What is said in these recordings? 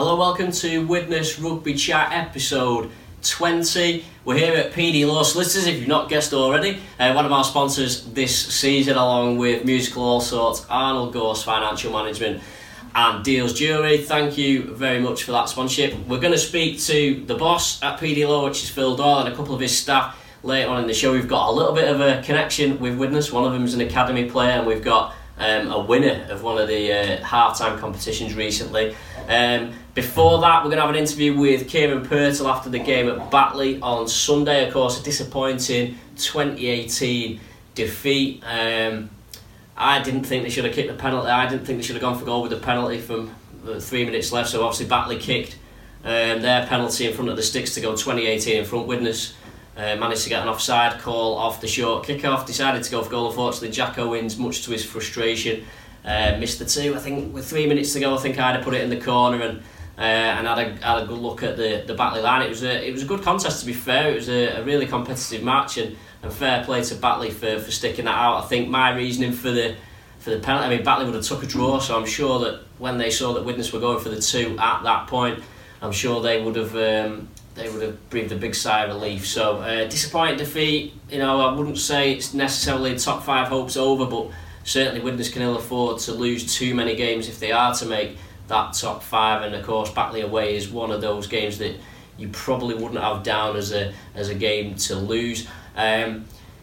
Hello, welcome to Widnes Rugby Chat episode 20. We're here at PD Law Solicitors, if you've not guessed already. One of our sponsors this season, along with Musical All Sorts, Arnold Gorse Financial Management and Deals Jewellery. Thank you very much for that sponsorship. We're going to speak to the boss at PD Law, which is Phil Doyle, and a couple of his staff later on in the show. We've got a little bit of a connection with Widnes. One of them is an academy player, and we've got a winner of one of the half-time competitions recently. Before that, we're going to have an interview with Kieran Purtle after the game at Batley on Sunday. Of course, a disappointing 2018 defeat. I didn't think they should have kicked the penalty. I didn't think they should have gone for goal with the penalty from 3 minutes left. So obviously Batley kicked their penalty in front of the sticks to go 2018 in front. Widnes managed to get an offside call off the short kickoff. Decided to go for goal. Unfortunately, Jack Owens, much to his frustration, missed the two. I think with 3 minutes to go, I think I'd have put it in the corner and had a good look at the Batley line. It was a good contest, to be fair. It was a really competitive match, and fair play to Batley for sticking that out. I think my reasoning for the penalty, I mean, Batley would have took a draw, so I'm sure that when they saw that Widnes were going for the two at that point, I'm sure they would have breathed a big sigh of relief. So disappointing defeat. You know, I wouldn't say it's necessarily top five hopes over, but certainly Widnes can ill afford to lose too many games if they are to make that top five. And of course, Batley away is one of those games that you probably wouldn't have down as a game to lose. I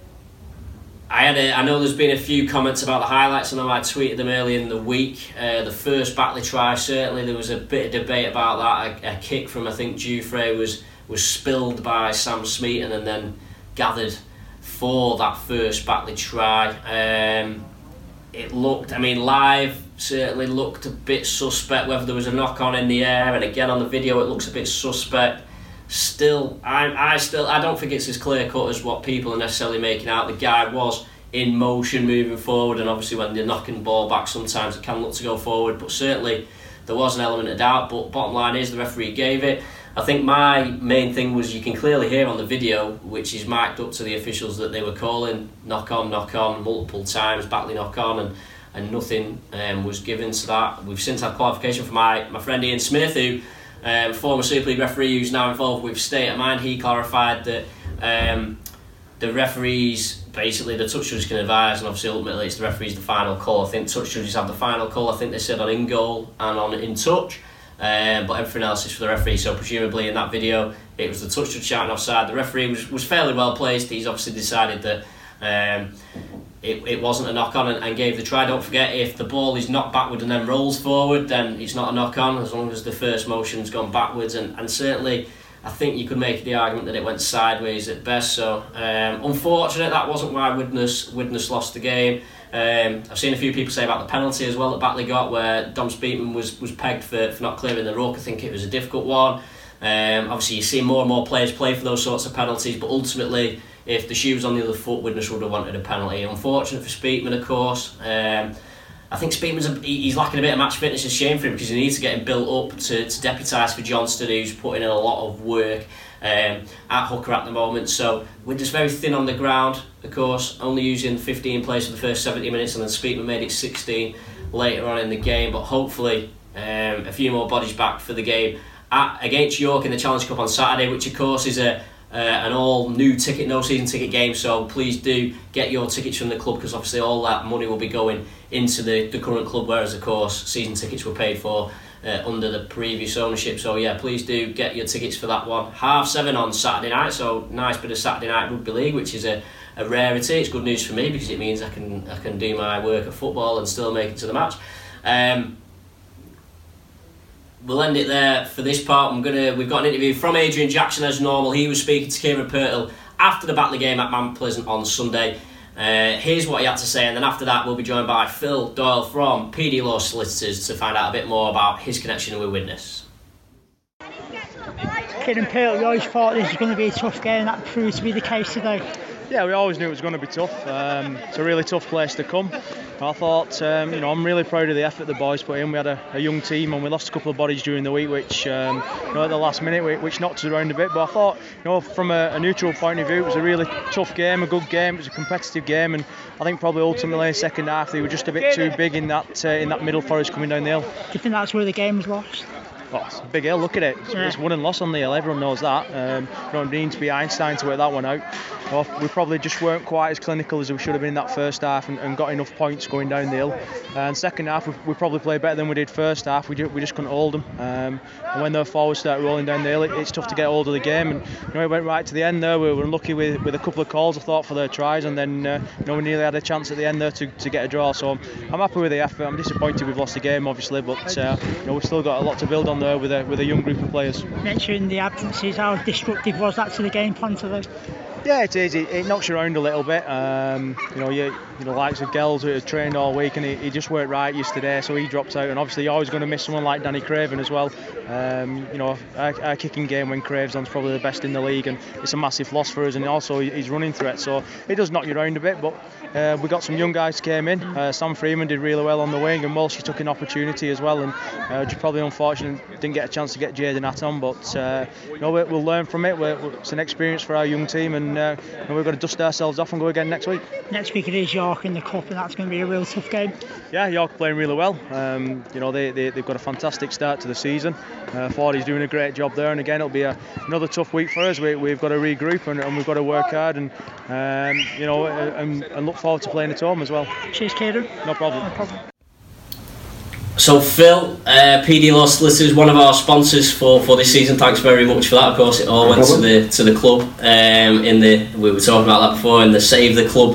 know there's been a few comments about the highlights. I know I tweeted them early in the week. The first Batley try, certainly there was a bit of debate about that. A kick from, I think, Dufresne was spilled by Sam Smeaton and then gathered for that first Batley try. It looked, I mean, live certainly looked a bit suspect whether there was a knock on in the air, and again on the video it looks a bit suspect. Still, I don't think it's as clear cut as what people are necessarily making out. The guy was in motion moving forward, and obviously when they're knocking the ball back sometimes it can look to go forward, but certainly there was an element of doubt. But bottom line is the referee gave it. I think my main thing was, you can clearly hear on the video, which is mic'd up to the officials, that they were calling knock on multiple times, Batley knock on, and nothing was given to that. We've since had qualification from my friend Ian Smith, who former Super League referee who's now involved with State of Mind. He clarified that the referees, basically the touch judges can advise, and obviously ultimately it's the referees the final call. I think touch judges have the final call. I think they said on in goal and on in touch, but everything else is for the referee. So presumably in that video it was the touch judge shouting offside. The referee was fairly well placed. He's obviously decided that it wasn't a knock on and gave the try. Don't forget, if the ball is knocked backward and then rolls forward, then it's not a knock on, as long as the first motion's gone backwards. And certainly I think you could make the argument that it went sideways at best. So unfortunate, that wasn't why Widnes lost the game. I've seen a few people say about the penalty as well that Batley got, where Dom Speakman was pegged for not clearing the ruck. I think it was a difficult one. Obviously you see more and more players play for those sorts of penalties, but ultimately if the shoe was on the other foot, Widnes would have wanted a penalty. Unfortunate for Speakman, of course. I think Speakman's he's lacking a bit of match fitness. It's a shame for him, because he needs to get him built up to deputise for Johnston, who's putting in a lot of work at hooker at the moment. So we're just very thin on the ground, of course, only using 15 players for the first 70 minutes, and then Speakman made it 16 later on in the game. But hopefully a few more bodies back for the game against York in the Challenge Cup on Saturday, which of course is an all new ticket, no season ticket game. So please do get your tickets from the club, because obviously all that money will be going into the current club, whereas of course season tickets were paid for under the previous ownership. So yeah, please do get your tickets for that one. 7:30 on Saturday night, so nice bit of Saturday night rugby league, which is a rarity. It's good news for me, because it means I can do my work at football and still make it to the match. We'll end it there for this part. We've got an interview from Adrian Jackson as normal. He was speaking to Kieran Purtle after the Batley game at Mount Pleasant on Sunday. Here's what he had to say, and then after that we'll be joined by Phil Doyle from PD Law Solicitors to find out a bit more about his connection with Widnes. Kieran Purtle, we always thought this was going to be a tough game, and that proved to be the case today. Yeah, we always knew it was going to be tough. It's a really tough place to come. I thought, I'm really proud of the effort the boys put in. We had a young team, and we lost a couple of bodies during the week, which, at the last minute, which knocked us around a bit. But I thought, from a neutral point of view, it was a really tough game, a good game. It was a competitive game, and I think probably ultimately second half they were just a bit too big in that middle for us coming down the hill. Do you think that's where the game was lost? Oh, it's a big hill, look at it. It's won and lost on the hill, everyone knows that. You don't need to be Einstein to work that one out. Well, we probably just weren't quite as clinical as we should have been in that first half and got enough points going down the hill. And second half, we probably played better than we did first half. We just couldn't hold them. And when their forwards start rolling down the hill, it's tough to get hold of the game. And it went right to the end there. We were unlucky with a couple of calls, I thought, for their tries, and then we nearly had a chance at the end there to get a draw. So I'm happy with the effort. I'm disappointed we've lost the game, obviously, but we've still got a lot to build on there with a young group of players. Mentioning the absences, how destructive was that to the game plan today? Yeah, it is. It knocks you around a little bit. Likes of Gels who had trained all week, and he just weren't right yesterday, so he dropped out. And obviously, you're always going to miss someone like Danny Craven as well. Our kicking game when Craven's on's probably the best in the league, and it's a massive loss for us. And also, he's running threat, so it does knock you around a bit. But we got some young guys came in. Sam Freeman did really well on the wing, and Walsh took an opportunity as well. And just probably unfortunate didn't get a chance to get Jaden Att on, but we'll learn from it. It's an experience for our young team, and we've got to dust ourselves off and go again next week. Next week it is York in the Cup, and that's going to be a real tough game. Yeah, York are playing really well. They've got a fantastic start to the season. Fordy's doing a great job there, and again it'll be another tough week for us. We've got to regroup and we've got to work hard and look forward to playing at home as well. Cheers, Kieran. No problem. So Phil, PD Law Solicitors, one of our sponsors for this season. Thanks very much for that. Of course, it all went to the club. We were talking about that before, in the Save the Club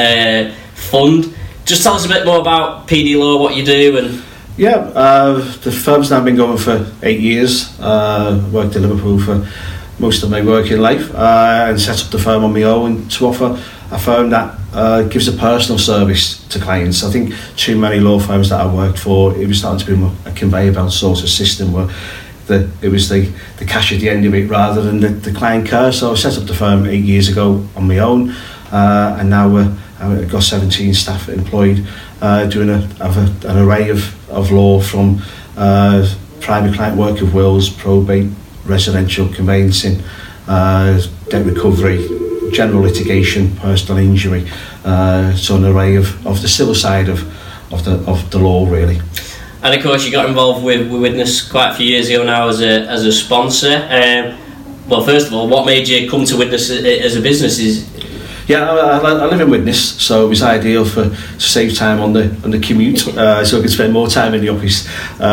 fund. Just tell us a bit more about PD Law, what you do, and. Yeah, the firm's now been going for 8 years. Worked in Liverpool for most of my working life, and set up the firm on my own to offer a firm that gives a personal service to clients. I think too many law firms that I worked for, it was starting to be a conveyor belt sort of system where it was the cash at the end of it rather than the client care. So I set up the firm 8 years ago on my own, and now I've got 17 staff employed, doing an array of law from private client work of wills, probate, residential conveyancing, debt recovery, general litigation, personal injury, so an array of the civil side of the law, really. And of course, you got involved with Witness quite a few years ago now as a sponsor. Well, first of all, what made you come to Witness as a business? Yeah, I live in Widnes, so it was ideal to save time on the commute, so I could spend more time in the office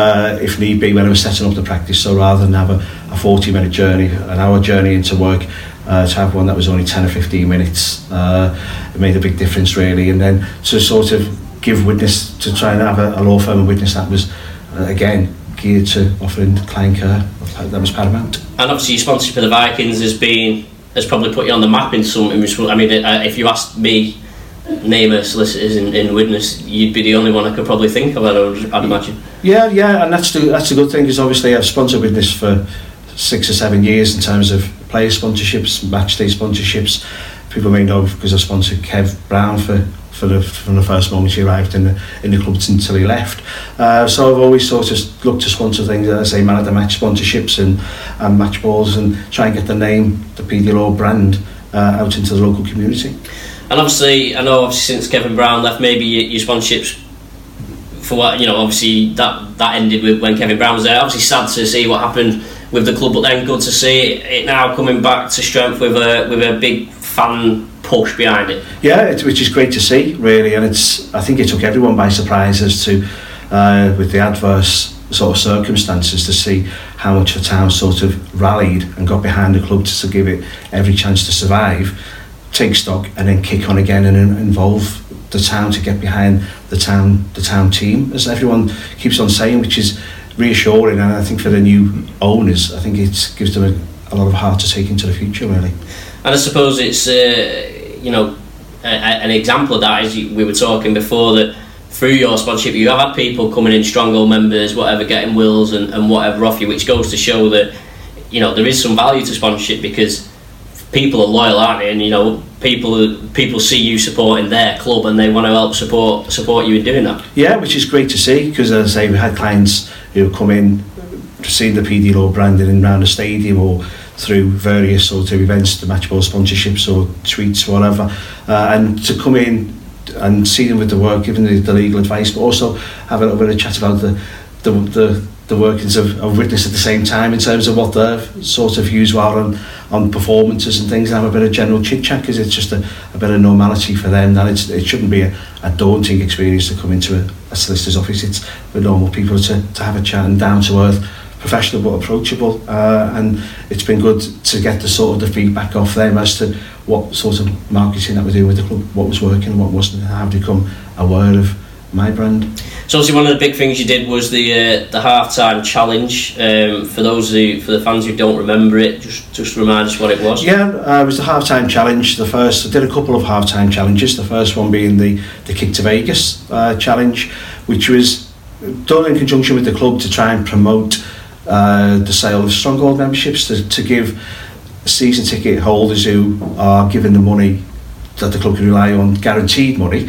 if need be when I was setting up the practice. So rather than have a 40-minute journey, an hour journey into work, to have one that was only 10 or 15 minutes, it made a big difference really. And then to sort of give Witness, to try and have a law firm in Witness that was again geared to offering client care, that was paramount. And obviously your sponsorship of the Vikings has probably put you on the map in some. I mean, if you asked me, name a solicitors in Widnes, you'd be the only one I could probably think of. I'd imagine. Yeah, and that's a good thing, because obviously I've sponsored Widnes for 6 or 7 years in terms of player sponsorships, match day sponsorships. People may know because I sponsored Kev Brown from the first moment he arrived in the club until he left. So I've always sort of looked to sponsor things, as I say, man of the match sponsorships and match balls, and try and get the name, the PD Law brand, out into the local community. And obviously, I know since Kevin Brown left, maybe your sponsorships for what, obviously that ended with when Kevin Brown was there. Obviously sad to see what happened with the club, but then good to see it now coming back to strength with a big fan push behind it. Yeah, which is great to see, really, and I think it took everyone by surprise as to with the adverse sort of circumstances, to see how much the town sort of rallied and got behind the club to give it every chance to survive, take stock, and then kick on again and involve the town to get behind the town team, as everyone keeps on saying, which is reassuring. And I think for the new owners, I think it gives them a lot of heart to take into the future, really. And I suppose it's an example of that, as we were talking before, that through your sponsorship you have had people coming in, stronghold members, whatever, getting wills and whatever off you, which goes to show that there is some value to sponsorship, because people are loyal, aren't they? And people see you supporting their club and they want to help support you in doing that. Yeah, which is great to see, because as I say, we had clients who come in to see the PD Law branding in around the stadium or through various sort of events, the match ball sponsorships or tweets, whatever, and to come in and see them with the work, giving the legal advice, but also have a little bit of chat about the the workings of Witness at the same time in terms of what their sort of views were on performances and things, and have a bit of general chit chat, because it's just a bit of normality for them. That it shouldn't be a daunting experience to come into a solicitor's office. It's for normal people to have a chat, and down to earth, professional but approachable, and it's been good to get the sort of the feedback off them as to what sort of marketing that we're doing with the club, what was working and what wasn't, and how to become aware of my brand. So obviously one of the big things you did was the half-time challenge. For the fans who don't remember it, just remind us what it was. Yeah, it was the half-time challenge. I did a couple of half-time challenges. The first one being the Kick to Vegas challenge, which was done in conjunction with the club to try and promote the sale of Stronghold memberships, to give season ticket holders who are given the money that the club can rely on, guaranteed money,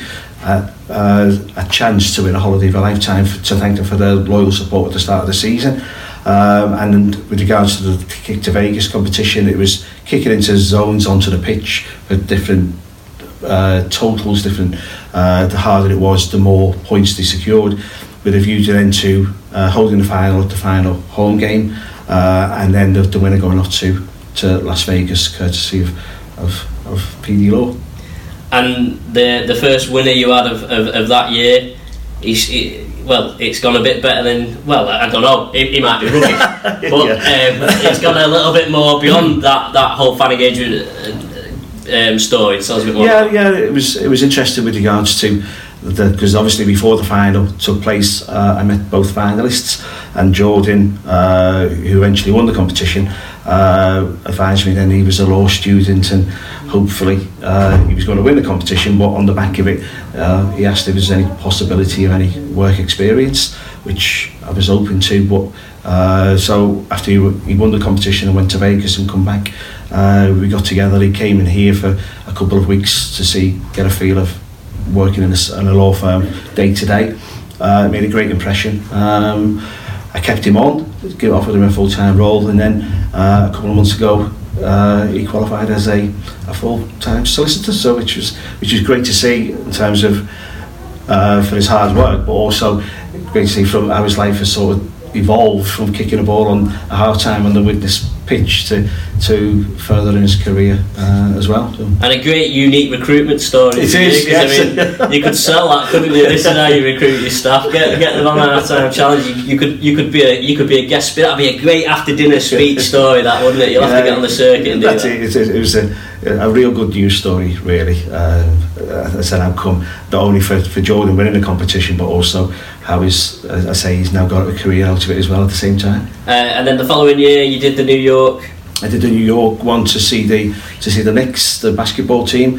a chance to win a holiday of a lifetime, to thank them for their loyal support at the start of the season. And with regards to the Kick to Vegas competition, it was kicking into zones onto the pitch with different totals, the harder it was, the more points they secured, with a view to then to holding the final home game, and then the winner going off to Las Vegas, courtesy of PD Law. And the first winner you had of that year, it's gone a bit better than, well, I don't know, he might be rubbish, but it's gone a little bit more beyond that whole fan engagement story. Tell us a bit more. Yeah, it was interesting with regards to because obviously before the final took place, I met both finalists, and Jordan, who eventually won the competition, advised me then he was a law student and hopefully he was going to win the competition, but on the back of it he asked if there was any possibility of any work experience, which I was open to, but so after he won the competition and went to Vegas and come back, we got together. He came in here for a couple of weeks to get a feel of working in a law firm day to day. It made a great impression. I kept him on, offered him a full-time role, and then a couple of months ago he qualified as a full-time solicitor, so which was great to see in terms of for his hard work, but also great to see from how his life has sort of evolved from kicking a ball on a half-time on the Witness pitch to furthering his career as well. So. And a great unique recruitment story. It is, yes. I mean, you could sell that, couldn't you? This is how you recruit your staff. Get them on a half-time challenge. You could be a guest speaker. That'd be a great after-dinner speech story, that, wouldn't it? You'll have to get on the circuit and do that. It was a real good news story, really. As an outcome, not only for Jordan winning the competition, but also how he's now got a career out of it as well at the same time. And then the following year, you did the New York. I did the New York one to see the Knicks, the basketball team.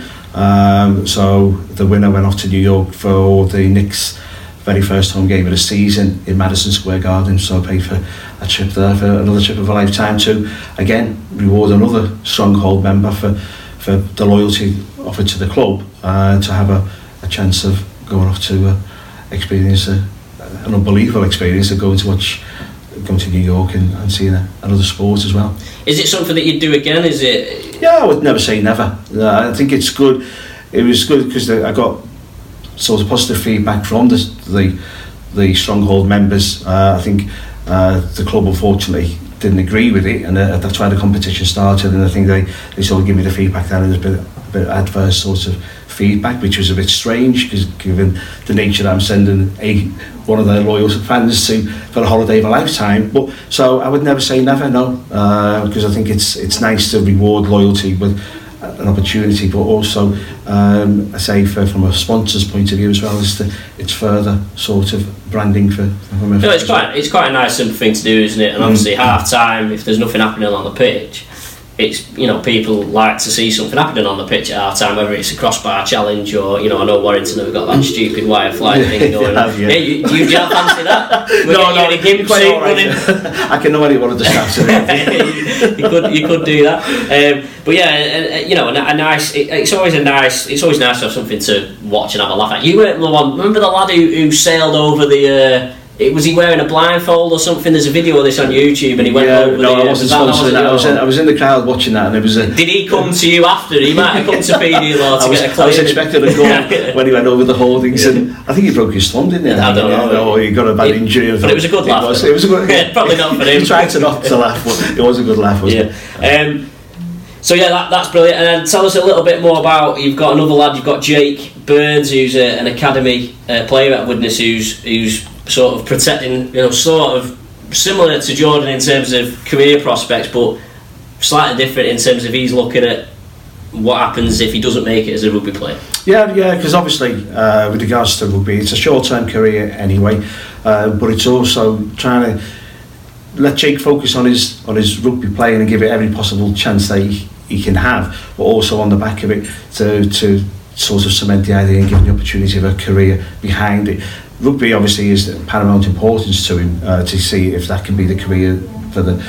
So the winner went off to New York for the Knicks' very first home game of the season in Madison Square Garden. So I paid for a trip there, for another trip of a lifetime, to again reward another Stronghold member for the loyalty offered to the club, to have a chance of going off to experience an unbelievable experience of going to New York and seeing another sport as well. Is it something that you'd do again? Is it? Yeah, I would never say never. I think it's good. It was good because I got sort of positive feedback from the Stronghold members. I think the club unfortunately didn't agree with it, and that's why the competition started, and I think they sort of give me the feedback that there's been a bit adverse sort of feedback, which was a bit strange, because given the nature that I'm sending one of their loyal fans for a holiday of a lifetime. But so I would never say never, no, because I think it's nice to reward loyalty with an opportunity, but also I say from a sponsor's point of view as well, it's further sort of branding for no, it's quite a nice simple thing to do, isn't it? And obviously half time, if there's nothing happening on the pitch, it's, people like to see something happening on the pitch at half time, whether it's a crossbar challenge or, I know Warrington have got that stupid wire fly thing going on. Yeah, you don't fancy that? No, I can know anyone of the staff. You could do that. But yeah, a nice. It's always nice to have something to watch and have a laugh at. You weren't the one. Remember the lad who sailed over the Was he wearing a blindfold or something? There's a video of this on YouTube, and he went over. No, I wasn't sponsoring that. I was in the crowd watching that, and it was. Did he come to you after? He might have come to PD Law to get a claim. I was expecting a goal when he went over the holdings, and I think he broke his thumb, didn't he? I don't know. He got a bad injury. But it was a good laugh. It was a good. Yeah, probably not for him. He tried to not to laugh, but it was a good laugh, wasn't it? So yeah, that's brilliant. And then tell us a little bit more about. You've got another lad. You've got Jake Burns, who's an academy player at Widnes, who's sort of protecting, sort of similar to Jordan in terms of career prospects, but slightly different in terms of he's looking at what happens if he doesn't make it as a rugby player. Yeah, because obviously with regards to rugby, it's a short-term career anyway, but it's also trying to let Jake focus on his rugby playing and give it every possible chance that he can have, but also on the back of it to sort of cement the idea and give the opportunity of a career behind it. Rugby obviously is paramount importance to him to see if that can be the career for the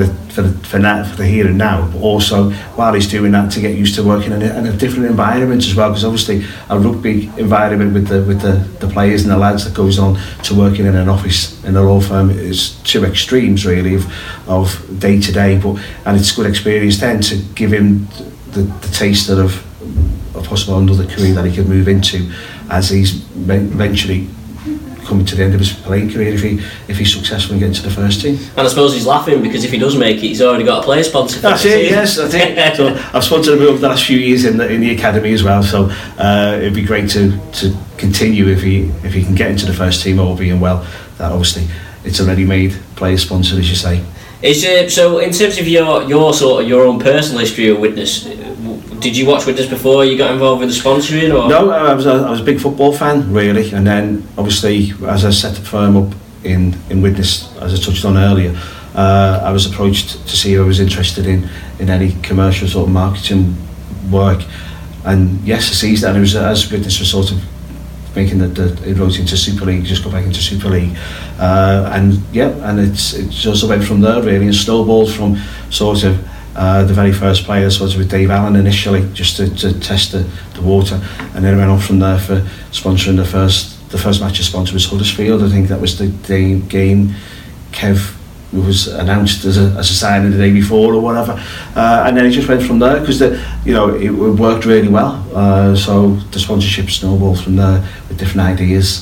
here and now, but also while he's doing that to get used to working in a different environment as well, because obviously a rugby environment with the players and the lads that goes on to working in an office in a law firm is two extremes really of day to day, and it's good experience then to give him the taste of a possible another career that he could move into as he's eventually coming to the end of his playing career if he's successful in getting to the first team. And I suppose he's laughing because if he does make it, he's already got a player sponsor. That's it, yes, I think. So I've sponsored him over the last few years in the academy as well, so it'd be great to continue if he can get into the first team, all being well. That obviously it's a ready-made player sponsor, as you say. So in terms of your sort of your own personal history of Widnes, did you watch Widnes before you got involved with the sponsoring? Or? No, I was a big football fan really, and then obviously as I set the firm up in Widnes, as I touched on earlier, I was approached to see if I was interested in any commercial sort of marketing work, and yes, I seized that. And it was as Widnes was sort of making the inroads into Super League, just go back into Super League, and it just went from there really, and snowballed from sort of the very first player, sort of with Dave Allen initially, just to test the water, and then I went on from there for sponsoring the first match I sponsored was Huddersfield. I think that was the game Kev was announced as a signing the day before or whatever, and then it just went from there because it worked really well, so the sponsorship snowballed from there with different ideas,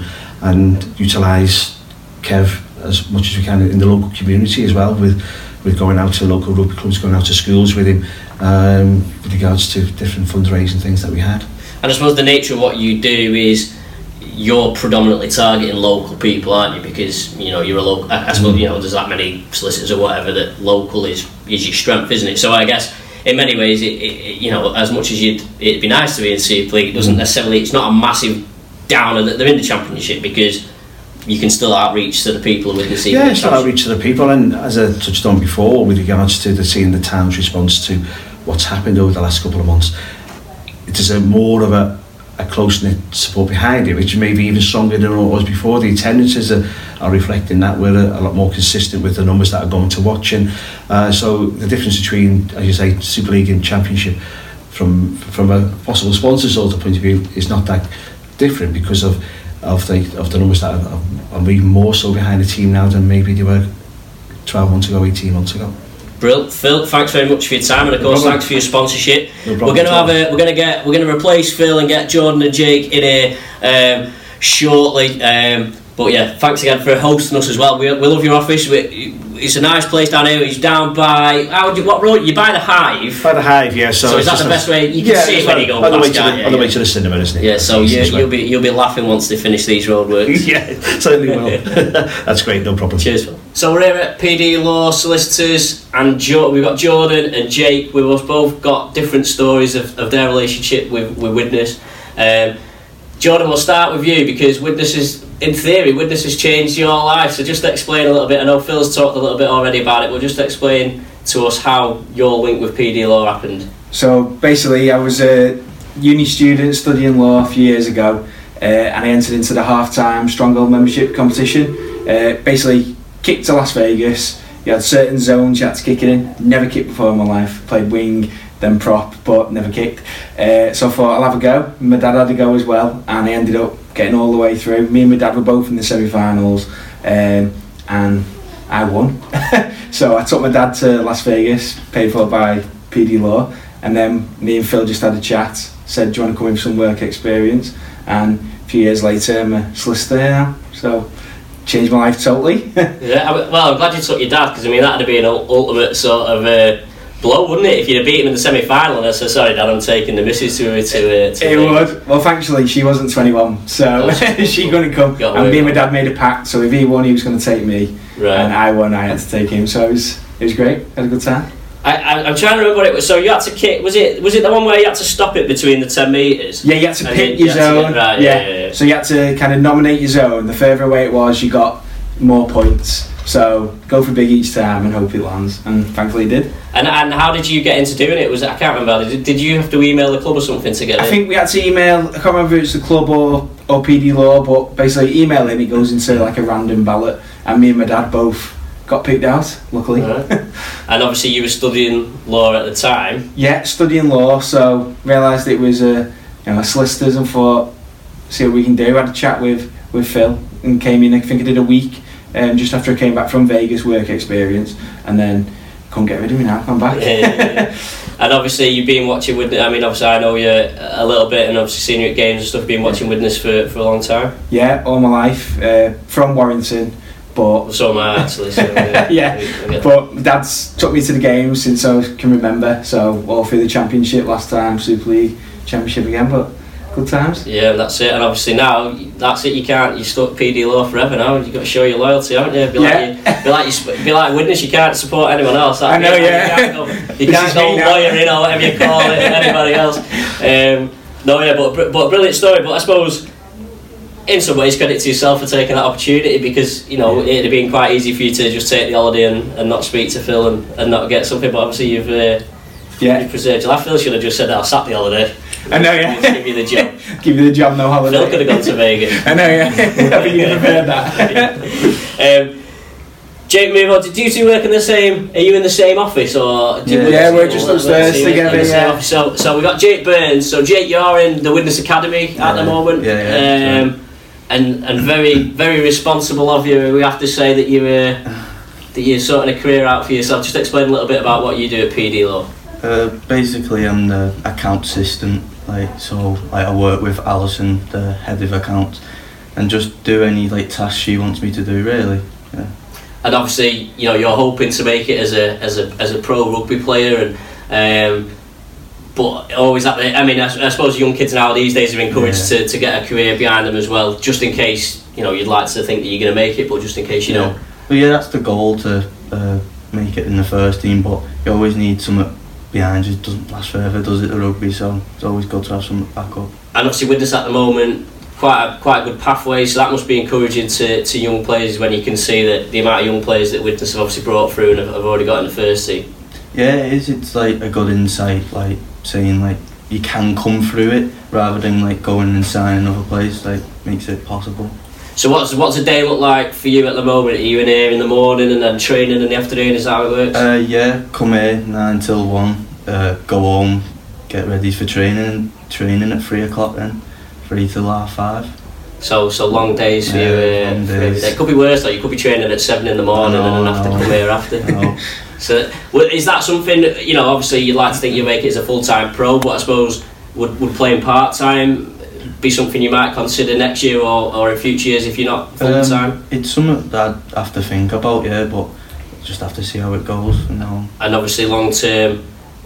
and utilise Kev as much as we can in the local community as well, with going out to local rugby clubs, going out to schools with him, with regards to different fundraising things that we had. And I suppose the nature of what you do is you're predominantly targeting local people, aren't you? Because you're a local. I suppose there's that many solicitors or whatever that local is your strength, isn't it? So I guess in many ways, as much as it'd be nice to be in Super League, it doesn't necessarily. It's not a massive downer that they're in the Championship, because you can still outreach to the people with the Super League. Yeah, still outreach to the people, and as I touched on before, with regards to seeing the town's response to what's happened over the last couple of months, it is more of a close-knit support behind it, which may be even stronger than it was before. The attendances are reflecting that. We're a lot more consistent with the numbers that are going to watching. So the difference between, as you say, Super League and Championship from a possible sponsor sort of point of view is not that different, because of the numbers that are even more so behind the team now than maybe they were 12 months ago, 18 months ago. Brilliant, Phil. Thanks very much for your time, and of course, thanks for your sponsorship. No we're going to replace Phil and get Jordan and Jake in here shortly. But yeah, thanks again for hosting us as well. We love your office. It's a nice place down here. It's down by what road? You by the Hive. By the Hive, yeah. So is that the best way? You can see it when you go past. On the way to the cinema, isn't it? Yeah. So you'll be laughing once they finish these roadworks. Yeah, certainly will. That's great. No problem. Cheers, Phil. So we're here at PD Law Solicitors, and we've got Jordan and Jake. We've both got different stories of their relationship with Widnes. Jordan, we'll start with you, because Widnes has changed your life. So just explain a little bit. I know Phil's talked a little bit already about it, but just explain to us how your link with PD Law happened. So basically, I was a uni student studying law a few years ago, and I entered into the half-time Stronghold membership competition. Basically, kicked to Las Vegas. You had certain zones you had to kick it in. Never kicked before in my life. Played wing, then prop, but never kicked. So I thought I'll have a go. My dad had a go as well, and I ended up getting all the way through. Me and my dad were both in the semi-finals, and I won. So I took my dad to Las Vegas, paid for by PD Law, and then me and Phil just had a chat, said, do you want to come in for some work experience? And a few years later, I'm a solicitor now, so changed my life totally. Yeah, well, I'm glad you took your dad, because I mean that'd be an ultimate sort of blow, wouldn't it, if you'd have beat him in the semi-final and I said, sorry Dad, I'm taking the missus to it would. Well, thankfully she wasn't 21, so she couldn't come, and me and my dad made a pact, so if he won he was going to take me, right, and I won, I had to take him, so it was great, had a good time. I'm trying to remember what it was. So you had to kick. Was it the one where you had to stop it between the 10 metres? Yeah, you had to pick your zone. Right, yeah. So you had to kind of nominate your zone. The further away it was, you got more points. So go for big each time and hope it lands. And thankfully it did. And how did you get into doing it? I can't remember. Did you have to email the club or something to get it? I think we had to email. I can't remember if it's the club or PD Law, but basically email him. It goes into like a random ballot. And me and my dad both got picked out, luckily. Right. And obviously you were studying law at the time. Yeah, studying law, so realised it was a solicitors and thought, see what we can do. I had a chat with Phil and came in, I think I did a week just after I came back from Vegas work experience, and then couldn't get rid of me now, I'm back. Yeah. And obviously you've been watching Widnes, I mean obviously I know you a little bit and obviously seen you at games and stuff, been watching Widnes for a long time. Yeah, all my life, from Warrington. But so am I actually. So, yeah, but Dad's took me to the games since I can remember. So all through the Championship last time, Super League, Championship again. But good times. Yeah, that's it. And obviously now that's it. You're stuck PD Law forever now. You've got to show your loyalty, haven't you? Be like Widnes. You can't support anyone else. I know. You can't go lawyering or whatever you call it. Anybody else? But a brilliant story. But I suppose, in some ways, credit to yourself for taking that opportunity, because it'd have been quite easy for you to just take the holiday and not speak to Phil and not get something, but obviously you've preserved your life. Phil should have just said, I'll sack the holiday. I know, yeah. Give you the job. Give you the job, no holiday. Phil could have gone to Vegas. I know, yeah. I think you prepared that. Jake, move on. Did you two work in the same? Are you in the same office, or? We're just upstairs together. Yeah. So we got Jake Burns. So Jake, you're in the Widnes Academy at the moment. Yeah. And very, very responsible of you. We have to say that you're sorting a career out for yourself. Just explain a little bit about what you do at PD Law. Basically, I'm the account assistant. I work with Alison, the head of accounts, and just do any tasks she wants me to do. Really. Yeah. And obviously, you're hoping to make it as a pro rugby player, and but always at the. I mean, I suppose young kids now these days are encouraged to get a career behind them as well, just in case you'd like to think that you're going to make it, but just in case you know. Well, yeah, that's the goal, to make it in the first team, but you always need something behind you. It doesn't last forever, does it, the rugby? So it's always good to have something back up. And obviously with this at the moment, quite a good pathway, so that must be encouraging to young players when you can see that the amount of young players that Widnes have obviously brought through and have already got in the first team. Yeah, it is. It's a good insight, saying you can come through it rather than going and signing another place. Makes it possible. So what's a day look like for you at the moment? Are you in here in the morning and then training in the afternoon? Is that how it works? Yeah, come here 9 till 1, go home, get ready for training at 3 o'clock then, 3 till 5:30. So long days for you. It could be worse though. You could be training at 7 in the morning and then have to come here after. No. So is that something, obviously you'd like to think you make it as a full-time pro, but I suppose would playing part-time be something you might consider next year or in future years if you're not full-time? It's something that I'd have to think about, but just have to see how it goes from now on. And obviously long-term,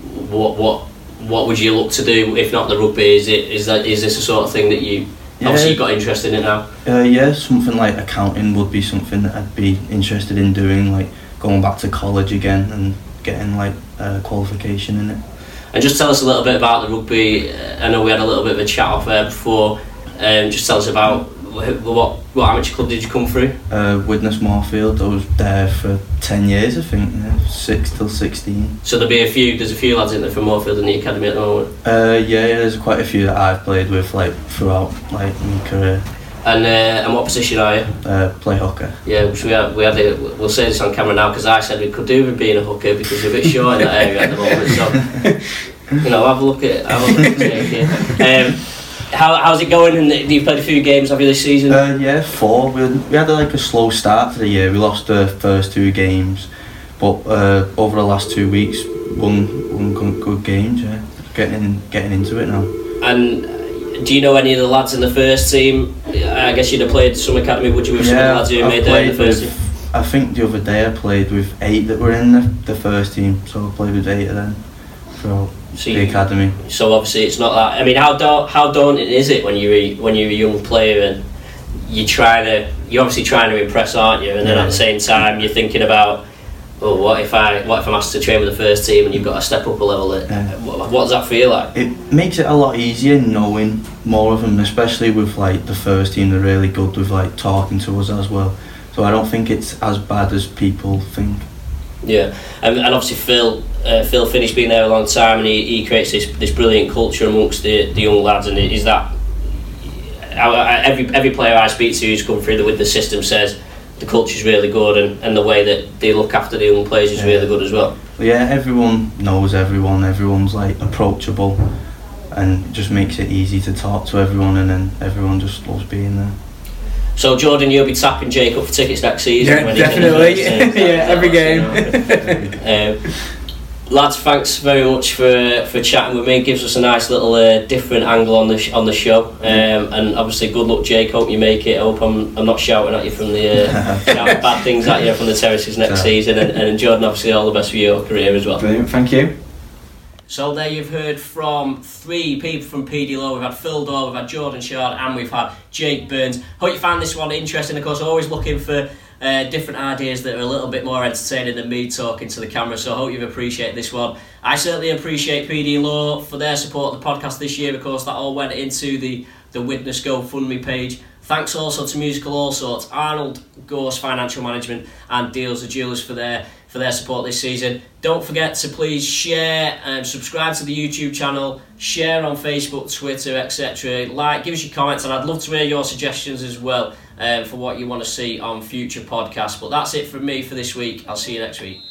what would you look to do if not the rugby? Is this the sort of thing that you obviously got interested in now? Yeah, something like accounting would be something that I'd be interested in doing, going back to college again and getting a qualification in it. And just tell us a little bit about the rugby. I know we had a little bit of a chat off there before. Just tell us about what amateur club did you come through? Widnes Moorfield. I was there for 10 years, I think, 6 till 16. So there's a few lads in there from Moorfield in the academy at the moment? Yeah, there's quite a few that I've played with throughout my career. And what position are you? Play hooker. Yeah, which we'll say this on camera now because I said we could do with being a hooker because we're a bit short in that area at the moment. So, have a look at Jake here. How's it going? And you've played a few games, have you, this season? Yeah, 4. We had like a slow start to the year. We lost the first 2 games, but over the last 2 weeks, won good games. Yeah, getting into it now. And do you know any of the lads in the first team? I guess you'd have played some academy, would you, with some of the lads who made there in the first team? I think the other day I played with 8 that were in the first team, so I played with 8 of them throughout the academy. So obviously it's not that. I mean, how daunting is it when you're a young player and you're obviously trying to impress, aren't you? And then at the same time you're thinking about, what if I'm asked to train with the first team and you've got to step up a level? What does that feel like? It makes it a lot easier knowing more of them, especially with like the first team. They're really good with like talking to us as well. So I don't think it's as bad as people think. Yeah, and obviously Phil Finney's been there a long time, and he creates this brilliant culture amongst the young lads. And is that every player I speak to who's come through with the system says the culture's really good, and the way that they look after the young players is really good as well. Yeah, everyone knows everyone. Everyone's like approachable, and it just makes it easy to talk to everyone, and then everyone just loves being there. So Jordan, you'll be tapping Jake up for tickets next season. Yeah, definitely. Every game. Lads, thanks very much for chatting with me. It gives us a nice little different angle on the show. And obviously, good luck, Jake. Hope you make it. I hope I'm not shouting at you from the shouting bad things at you from the terraces next season. And Jordan, obviously, all the best for your career as well. Brilliant, thank you. So there you've heard from 3 people from PD Law. We've had Phil Daw, we've had Jordan Shard, and we've had Jake Burns. Hope you found this one interesting. Of course, always looking for different ideas that are a little bit more entertaining than me talking to the camera, so I hope you've appreciated this one. I certainly appreciate PD Law for their support of the podcast this year. Of course, that all went into the Witness GoFundMe page. Thanks also to Musical All Sorts, Arnold Gorse Financial Management, and Deals the Jewellers for their support this season. Don't forget to please share and subscribe to the YouTube channel, share on Facebook, Twitter, etc. Give us your comments, and I'd love to hear your suggestions as well for what you want to see on future podcasts. But that's it from me for this week. I'll see you next week.